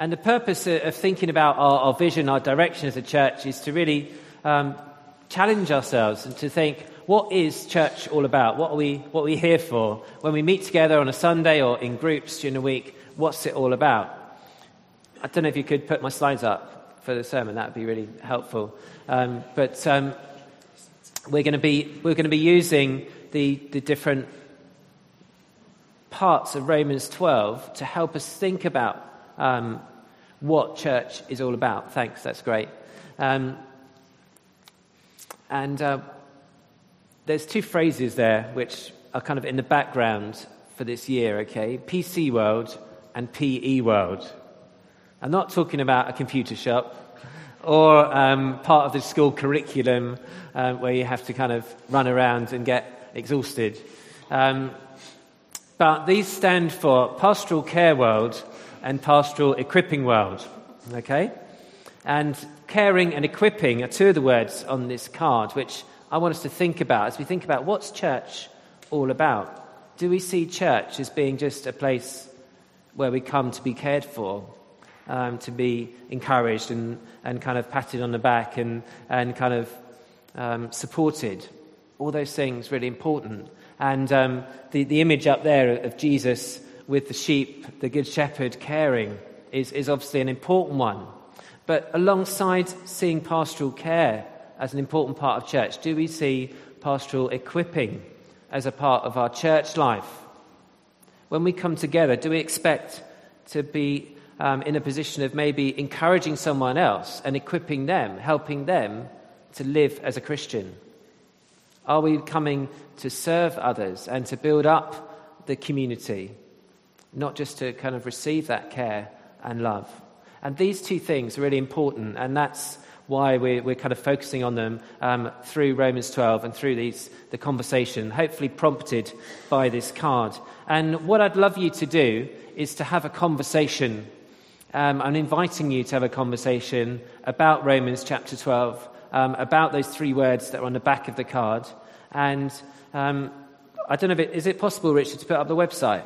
And the purpose of thinking about our vision, our direction as a church, is to really challenge ourselves and to think, what is church all about? What are we here for? When we meet together on a Sunday or in groups during the week, what's it all about? I don't know if you could put my slides up for the sermon. That would be really helpful. But we're going to be using the different parts of Romans 12 to help us think about what church is all about. Thanks, that's great. There's two phrases there which are kind of in the background for this year, okay? PC world and PE world. I'm not talking about a computer shop or part of the school curriculum where you have to kind of run around and get exhausted. But these stand for pastoral care world and pastoral equipping world, okay? And caring and equipping are two of the words on this card, which I want us to think about as we think about what's church all about. Do we see church as being just a place where we come to be cared for, to be encouraged and kind of patted on the back and kind of supported? All those things really important. And the image up there of Jesus with the sheep, the good shepherd caring, is obviously an important one. But alongside seeing pastoral care as an important part of church, do we see pastoral equipping as a part of our church life? When we come together, do we expect to be in a position of maybe encouraging someone else and equipping them, helping them to live as a Christian? Are we coming to serve others and to build up the community, not just to kind of receive that care and love? And these two things are really important, and that's why we're kind of focusing on them through Romans 12 and through the conversation, hopefully prompted by this card. And what I'd love you to do is to have a conversation. I'm inviting you to have a conversation about Romans chapter 12, about those three words that are on the back of the card. And I don't know is it possible, Richard, to put up the website?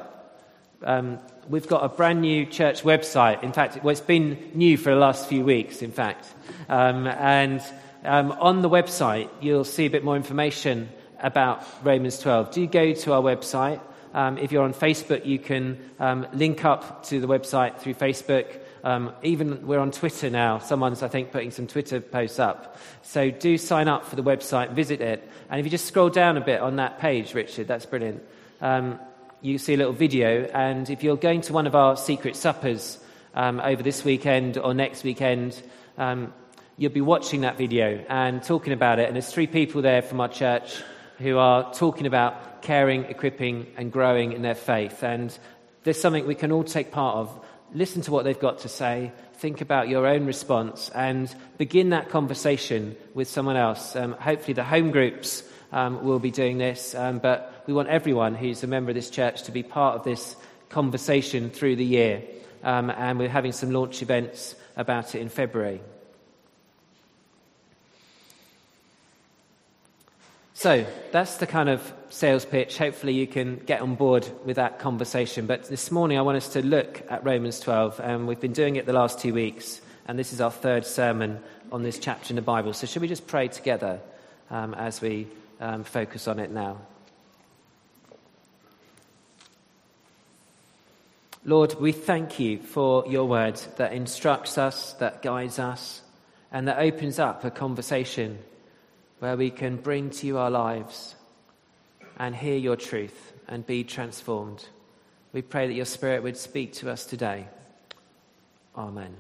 We've got a brand new church website. In fact, it's been new for the last few weeks, in fact. And on the website, you'll see a bit more information about Romans 12. Do go to our website. If you're on Facebook, you can link up to the website through Facebook. Even we're on Twitter now. Someone's, I think, putting some Twitter posts up. So do sign up for the website, visit it. And if you just scroll down a bit on that page, Richard, that's brilliant. You see a little video, and if you're going to one of our secret suppers over this weekend or next weekend, you'll be watching that video and talking about it. And there's three people there from our church who are talking about caring, equipping, and growing in their faith. And there's something we can all take part of. Listen to what they've got to say, think about your own response, and begin that conversation with someone else. Hopefully the home groups will be doing this, but we want everyone who's a member of this church to be part of this conversation through the year. And we're having some launch events about it in February. So that's the kind of sales pitch. Hopefully you can get on board with that conversation. But this morning I want us to look at Romans 12. And we've been doing it the last 2 weeks. And this is our third sermon on this chapter in the Bible. So should we just pray together as we focus on it now? Lord, we thank you for your word that instructs us, that guides us, and that opens up a conversation where we can bring to you our lives and hear your truth and be transformed. We pray that your Spirit would speak to us today. Amen.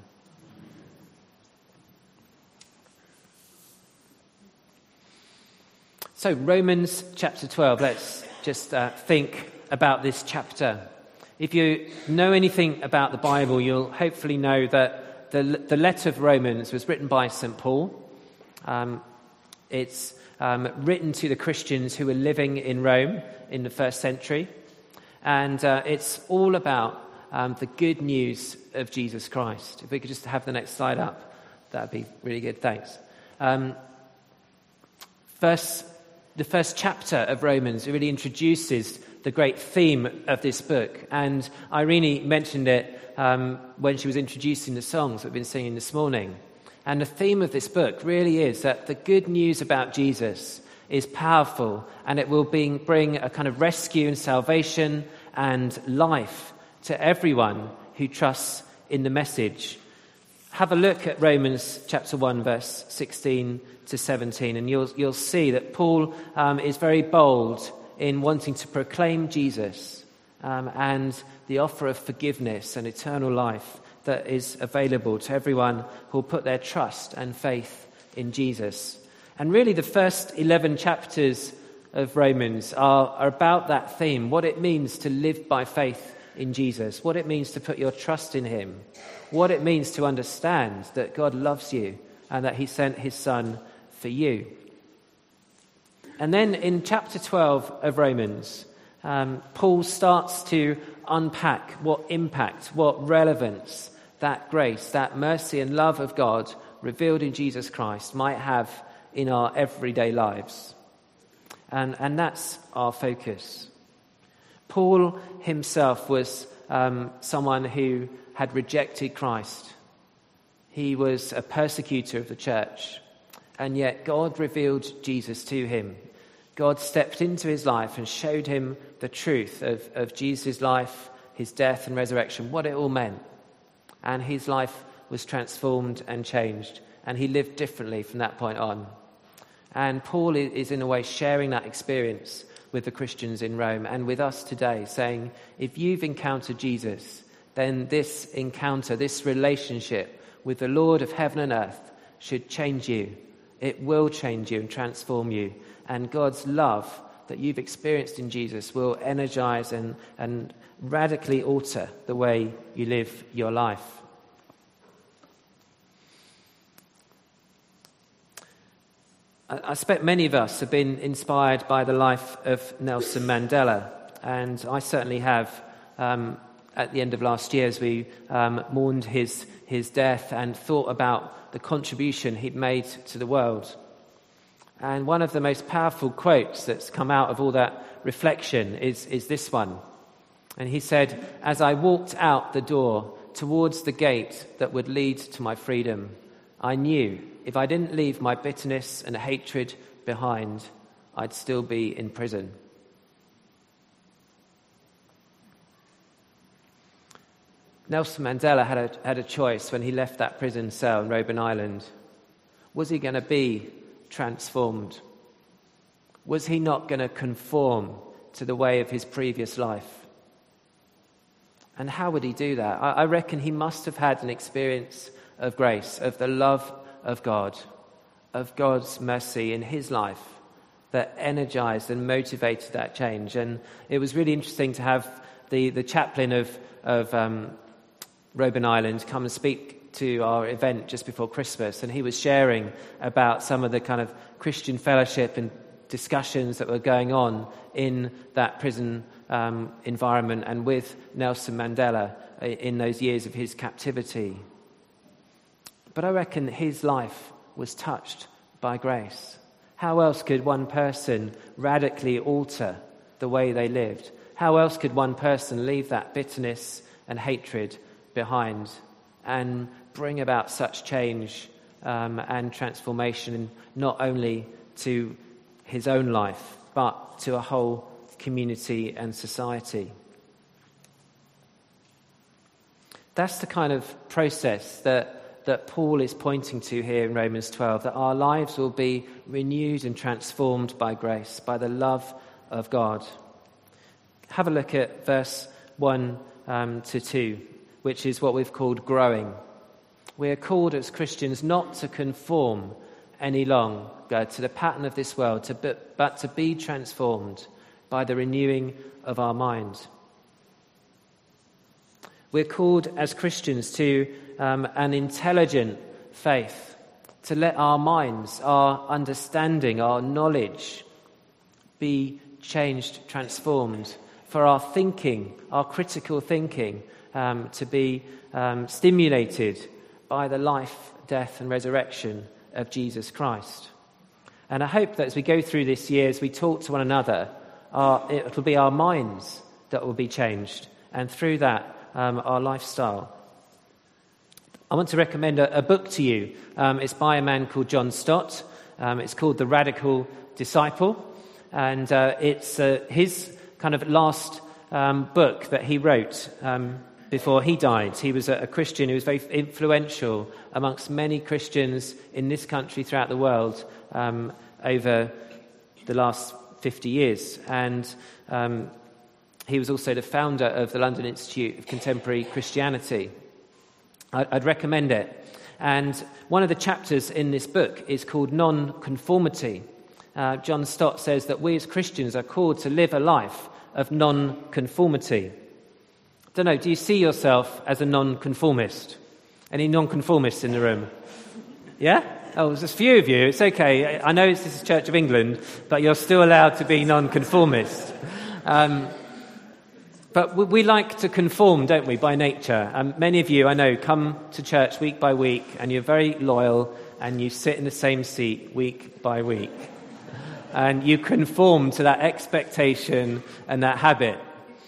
So Romans chapter 12, let's just think about this chapter. If you know anything about the Bible, you'll hopefully know that the letter of Romans was written by St. Paul. It's written to the Christians who were living in Rome in the first century. And it's all about the good news of Jesus Christ. If we could just have the next slide up, that would be really good. Thanks. Verse the first chapter of Romans really introduces the great theme of this book. And Irene mentioned it when she was introducing the songs that we've been singing this morning. And the theme of this book really is that the good news about Jesus is powerful, and it will bring a kind of rescue and salvation and life to everyone who trusts in the message. Have a look at Romans chapter 1, verse 16 to 17, and you'll see that Paul is very bold in wanting to proclaim Jesus and the offer of forgiveness and eternal life that is available to everyone who will put their trust and faith in Jesus. And really the first 11 chapters of Romans are about that theme, what it means to live by faith in Jesus, what it means to put your trust in him, what it means to understand that God loves you and that he sent his son for you. And then in chapter 12 of Romans, Paul starts to unpack what impact, what relevance that grace, that mercy and love of God revealed in Jesus Christ might have in our everyday lives. And that's our focus. Paul himself was someone who had rejected Christ. He was a persecutor of the church. And yet God revealed Jesus to him. God stepped into his life and showed him the truth of Jesus' life, his death and resurrection, what it all meant. And his life was transformed and changed. And he lived differently from that point on. And Paul is in a way sharing that experience with the Christians in Rome and with us today, saying, if you've encountered Jesus, then this encounter, this relationship with the Lord of heaven and earth should change you. It will change you and transform you. And God's love that you've experienced in Jesus will energize and radically alter the way you live your life. I expect many of us have been inspired by the life of Nelson Mandela, and I certainly have. At the end of last year, as we mourned his death and thought about the contribution he'd made to the world. And one of the most powerful quotes that's come out of all that reflection is this one. And he said, "As I walked out the door towards the gate that would lead to my freedom, I knew if I didn't leave my bitterness and hatred behind, I'd still be in prison." Nelson Mandela had a choice when he left that prison cell in Robben Island. Was he going to be transformed? Was he not going to conform to the way of his previous life? And how would he do that? I reckon he must have had an experience of grace, of the love of God, of God's mercy in his life that energized and motivated that change. And it was really interesting to have the chaplain of Robben Island come and speak to our event just before Christmas, and he was sharing about some of the kind of Christian fellowship and discussions that were going on in that prison environment and with Nelson Mandela in those years of his captivity. But I reckon his life was touched by grace. How else could one person radically alter the way they lived? How else could one person leave that bitterness and hatred behind and bring about such change and transformation, not only to his own life, but to a whole community and society? That's the kind of process that Paul is pointing to here in Romans 12, that our lives will be renewed and transformed by grace, by the love of God. Have a look at verse 1 to 2, which is what we've called growing. We are called as Christians not to conform any longer to the pattern of this world, but to be transformed by the renewing of our mind. We're called as Christians to an intelligent faith, to let our minds, our understanding, our knowledge be changed, transformed, for our thinking, our critical thinking, to be stimulated by the life, death and resurrection of Jesus Christ. And I hope that as we go through this year, as we talk to one another, it will be our minds that will be changed, and through that, our lifestyle. I want to recommend a book to you. It's by a man called John Stott. It's called The Radical Disciple, and it's his kind of last book that he wrote before he died. He was a Christian who was very influential amongst many Christians in this country throughout the world over the last 50 years. And he was also the founder of the London Institute of Contemporary Christianity. I'd recommend it. And one of the chapters in this book is called Non-Conformity. John Stott says that we as Christians are called to live a life of non-conformity. I don't know, do you see yourself as a non-conformist? Any non-conformists in the room? Yeah? Oh, there's a few of you. It's okay. I know this is Church of England, but you're still allowed to be non-conformist. But we like to conform, don't we, by nature? Many of you, I know, come to church week by week, and you're very loyal, and you sit in the same seat week by week. And you conform to that expectation and that habit.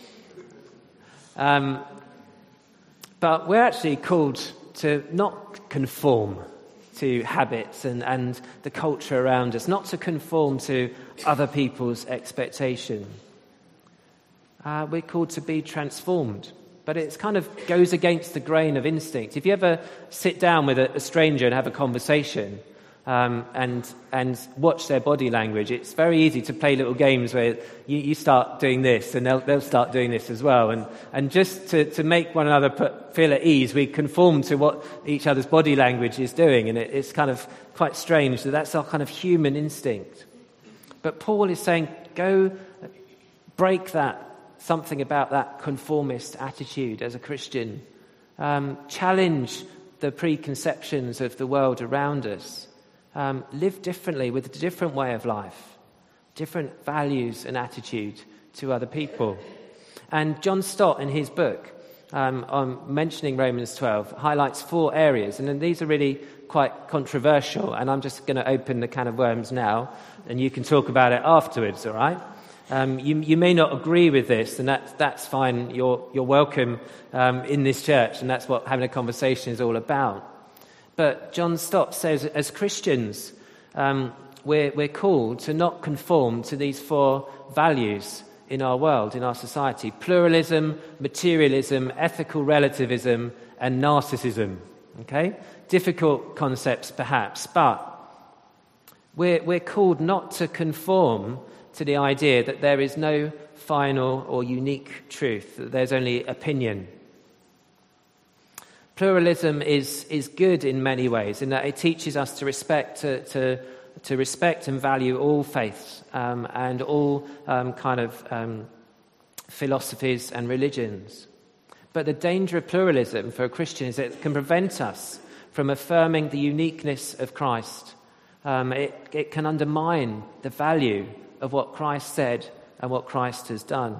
But we're actually called to not conform to habits and the culture around us, not to conform to other people's expectation. We're called to be transformed, but it kind of goes against the grain of instinct. If you ever sit down with a stranger and have a conversation and watch their body language, it's very easy to play little games where you start doing this and they'll start doing this as well. And just to make one another feel at ease, we conform to what each other's body language is doing, and it's kind of quite strange that that's our kind of human instinct. But Paul is saying, go break something about that conformist attitude as a Christian. Challenge the preconceptions of the world around us. Live differently with a different way of life, different values and attitude to other people. And John Stott, in his book, on mentioning Romans 12, highlights 4 areas, and then these are really quite controversial, and I'm just going to open the can of worms now, and you can talk about it afterwards, all right? You may not agree with this, and that's fine. You're welcome in this church, and that's what having a conversation is all about. But John Stott says, as Christians, we're called to not conform to these 4 values in our world, in our society: pluralism, materialism, ethical relativism, and narcissism. Okay, difficult concepts perhaps, but we're called not to conform to the idea that there is no final or unique truth, that there's only opinion. Pluralism is good in many ways, in that it teaches us to respect and value all faiths and all kind of philosophies and religions. But the danger of pluralism for a Christian is that it can prevent us from affirming the uniqueness of Christ. It can undermine the value of what Christ said and what Christ has done.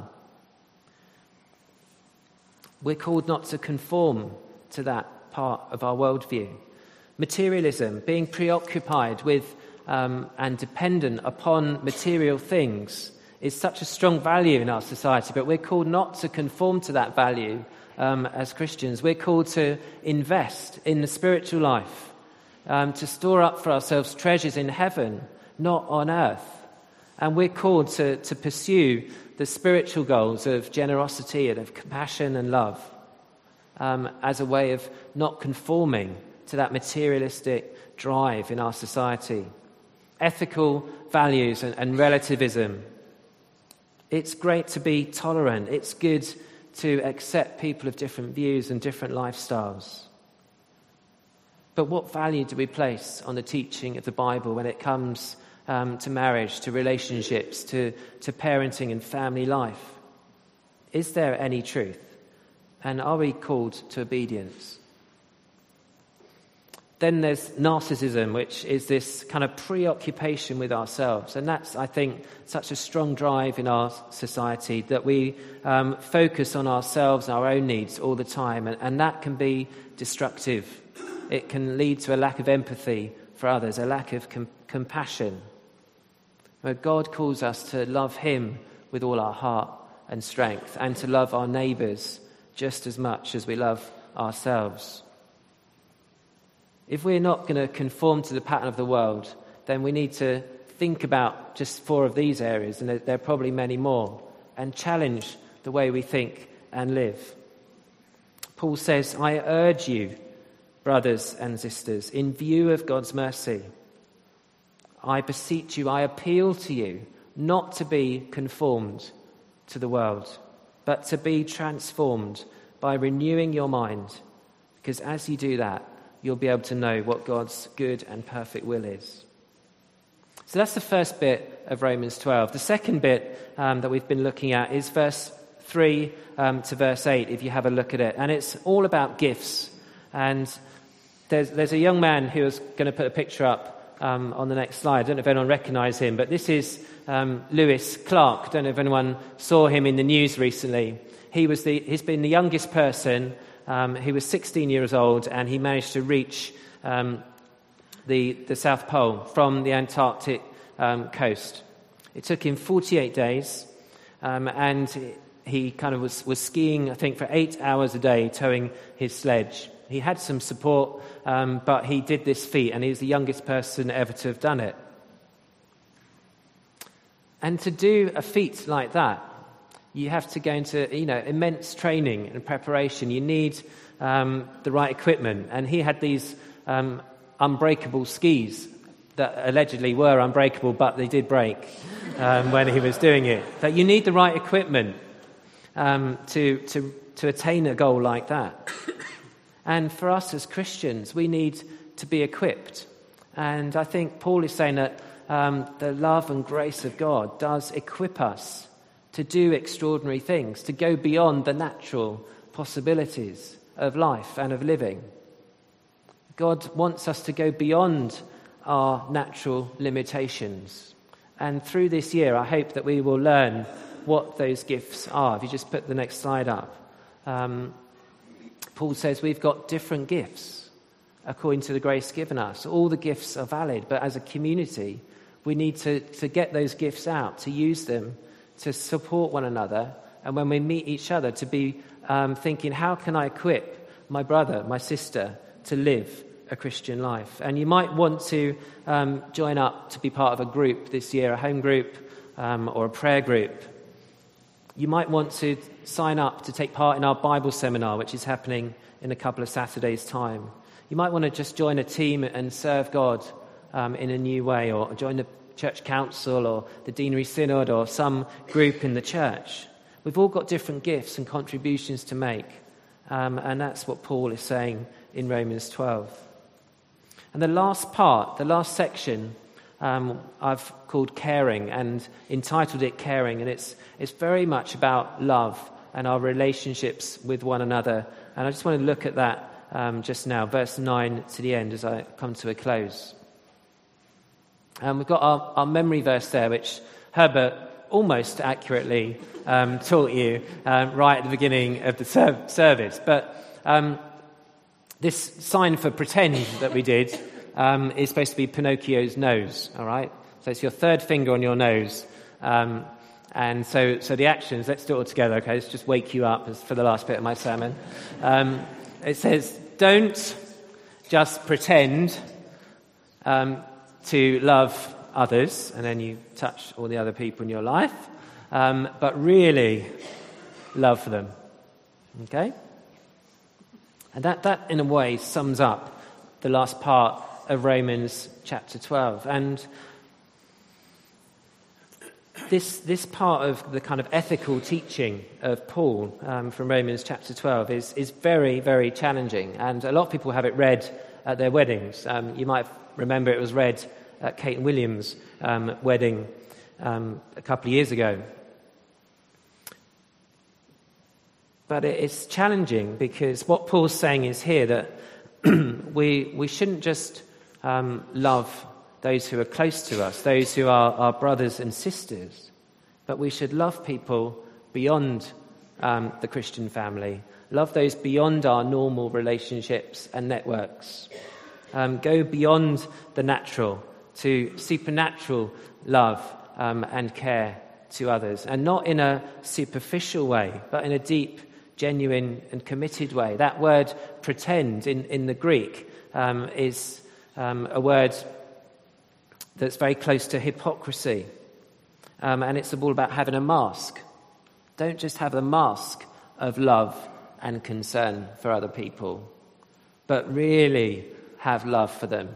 We're called not to conform to that part of our worldview. Materialism, being preoccupied with and dependent upon material things, is such a strong value in our society, but we're called not to conform to that value as Christians. We're called to invest in the spiritual life, to store up for ourselves treasures in heaven, not on earth. And we're called to pursue the spiritual goals of generosity and of compassion and love as a way of not conforming to that materialistic drive in our society. Ethical values and relativism. It's great to be tolerant. It's good to accept people of different views and different lifestyles. But what value do we place on the teaching of the Bible when it comes to marriage, to relationships, to parenting and family life? Is there any truth? And are we called to obedience? Then there's narcissism, which is this kind of preoccupation with ourselves. And that's, I think, such a strong drive in our society, that we focus on ourselves and our own needs all the time. And that can be destructive. It can lead to a lack of empathy for others, a lack of compassion. where God calls us to love him with all our heart and strength, and to love our neighbours just as much as we love ourselves. If we're not going to conform to the pattern of the world, then we need to think about just 4 of these areas, and there are probably many more, and challenge the way we think and live. Paul says, I urge you, brothers and sisters, in view of God's mercy, I beseech you, I appeal to you, not to be conformed to the world, but to be transformed by renewing your mind, because as you do that, you'll be able to know what God's good and perfect will is. So that's the first bit of Romans 12. The second bit that we've been looking at is verse 3 to verse 8, if you have a look at it. And it's all about gifts. And there's a young man who is going to put a picture up on the next slide. I don't know if anyone recognise him, but this is Lewis Clark. I don't know if anyone saw him in the news recently. He's been the youngest person. He was 16 years old, and he managed to reach the South Pole from the Antarctic coast. It took him 48 days, and he kind of was skiing, I think, for 8 hours a day, towing his sledge. He had some support, but he did this feat, and he was the youngest person ever to have done it. And to do a feat like that, you have to go into, immense training and preparation. You need the right equipment. And he had these unbreakable skis that allegedly were unbreakable, but they did break when he was doing it. That you need the right equipment to attain a goal like that. And for us as Christians, we need to be equipped. And I think Paul is saying that the love and grace of God does equip us to do extraordinary things, to go beyond the natural possibilities of life and of living. God wants us to go beyond our natural limitations. And through this year, I hope that we will learn what those gifts are. If you just put the next slide up. Paul says we've got different gifts according to the grace given us. All the gifts are valid, but as a community, we need to get those gifts out, to use them, to support one another, and when we meet each other, to be thinking, how can I equip my brother, my sister, to live a Christian life? And you might want to join up to be part of a group this year, a home group or a prayer group. You might want to sign up to take part in our Bible seminar, which is happening in a couple of Saturdays' time. You might want to just join a team and serve God in a new way, or join the church council or the deanery synod or some group in the church. We've all got different gifts and contributions to make, and that's what Paul is saying in Romans 12. And the last part, the last section, I've called Caring and entitled it Caring, and it's very much about love and our relationships with one another. And I just want to look at that just now, verse 9 to the end as I come to a close. We've got our memory verse there, which Herbert almost accurately taught you right at the beginning of the service. But this sign for pretend that we did is supposed to be Pinocchio's nose, all right? So it's your third finger on your nose. And so the actions, let's do it all together, okay? Let's just wake you up for the last bit of my sermon. It says, don't just pretend to love others, and then you touch all the other people in your life, but really love them, okay? And that in a way sums up the last part of Romans chapter 12. And this part of the kind of ethical teaching of Paul from Romans chapter 12 is very, very challenging, and a lot of people have it read at their weddings. You might remember it was read at Kate and William's wedding a couple of years ago. But it's challenging because what Paul's saying is here that we shouldn't just love those who are close to us, those who are our brothers and sisters, but we should love people beyond the Christian family, love those beyond our normal relationships and networks, go beyond the natural to supernatural love and care to others. And not in a superficial way, but in a deep, genuine and committed way. That word pretend in the Greek is a word that's very close to hypocrisy. And it's all about having a mask. Don't just have the mask of love and concern for other people, but really have love for them.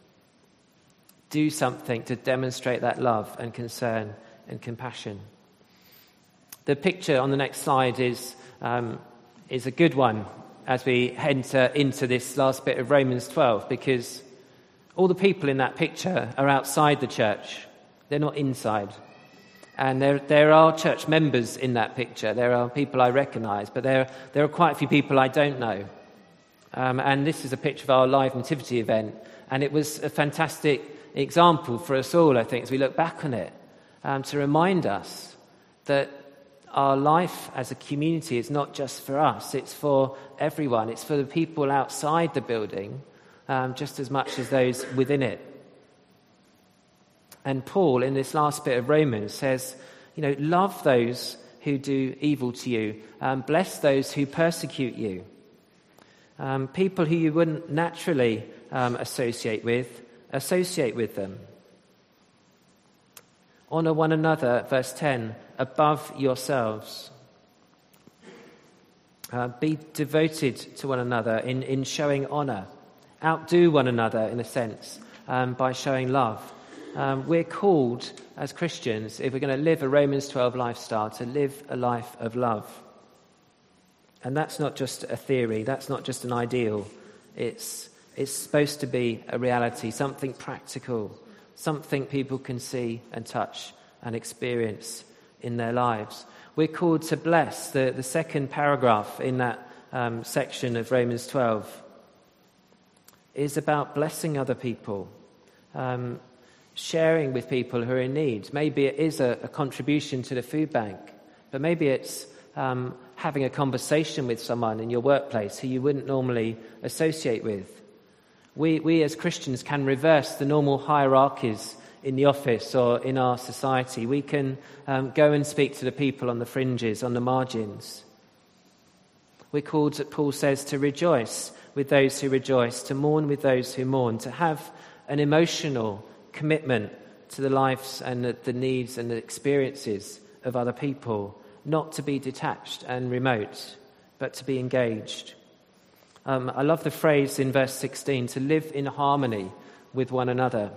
Do something to demonstrate that love and concern and compassion. The picture on the next slide is a good one as we enter into this last bit of Romans 12, because all the people in that picture are outside the church. They're not inside. And there are church members in that picture. There are people I recognise, but there are quite a few people I don't know. And this is a picture of our live nativity event. And it was a fantastic example for us all, I think, as we look back on it, to remind us that our life as a community is not just for us. It's for everyone. It's for the people outside the building, just as much as those within it. And Paul, in this last bit of Romans, says, love those who do evil to you. Bless those who persecute you. People who you wouldn't naturally associate with them. Honour one another, verse 10, above yourselves. Be devoted to one another in showing honour. Outdo one another, in a sense, by showing love. We're called, as Christians, if we're going to live a Romans 12 lifestyle, to live a life of love. And that's not just a theory, that's not just an ideal. It's supposed to be a reality, something practical, something people can see and touch and experience in their lives. We're called to bless. The second paragraph in that section of Romans 12 is about blessing other people, sharing with people who are in need. Maybe it is a contribution to the food bank, but maybe it's having a conversation with someone in your workplace who you wouldn't normally associate with. We as Christians can reverse the normal hierarchies in the office or in our society. We can go and speak to the people on the fringes, on the margins. We're called, Paul says, to rejoice with those who rejoice, to mourn with those who mourn, to have an emotional commitment to the lives and the needs and the experiences of other people, not to be detached and remote, but to be engaged. I love the phrase in verse 16, to live in harmony with one another.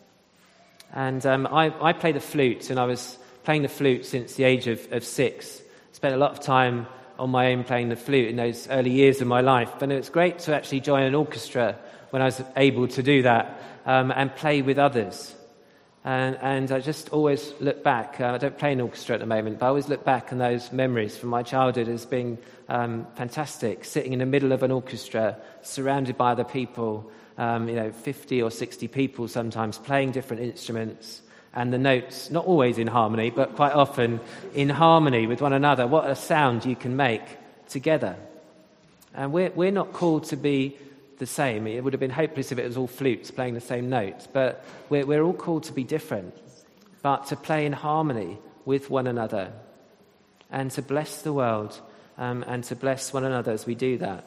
And I play the flute, and I was playing the flute since the age of 6. Spent a lot of time on my own playing the flute in those early years of my life. But it was great to actually join an orchestra when I was able to do that and play with others. And I just always look back. I don't play in orchestra at the moment, but I always look back on those memories from my childhood as being fantastic, sitting in the middle of an orchestra, surrounded by other people, 50 or 60 people sometimes, playing different instruments, and the notes, not always in harmony, but quite often in harmony with one another. What a sound you can make together. And we're not called to be the same. It would have been hopeless if it was all flutes playing the same notes, but we're all called to be different, but to play in harmony with one another and to bless the world and to bless one another as we do that.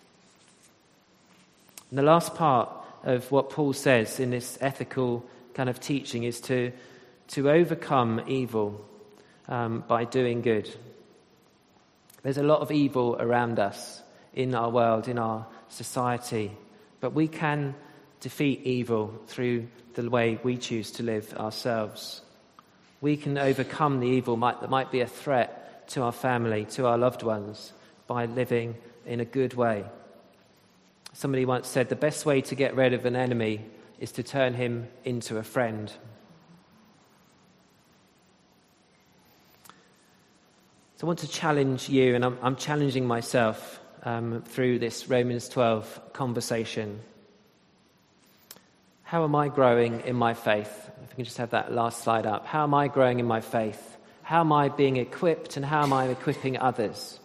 And the last part of what Paul says in this ethical kind of teaching is to overcome evil by doing good. There's a lot of evil around us in our world, in our society, but we can defeat evil through the way we choose to live ourselves. We can overcome the evil that might be a threat to our family, to our loved ones, by living in a good way. Somebody once said the best way to get rid of an enemy is to turn him into a friend. So I want to challenge you, and I'm challenging myself through this Romans 12 conversation. How am I growing in my faith? If we can just have that last slide up. How am I growing in my faith? How am I being equipped, and how am I equipping others?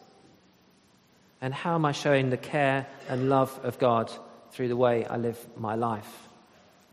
And how am I showing the care and love of God through the way I live my life?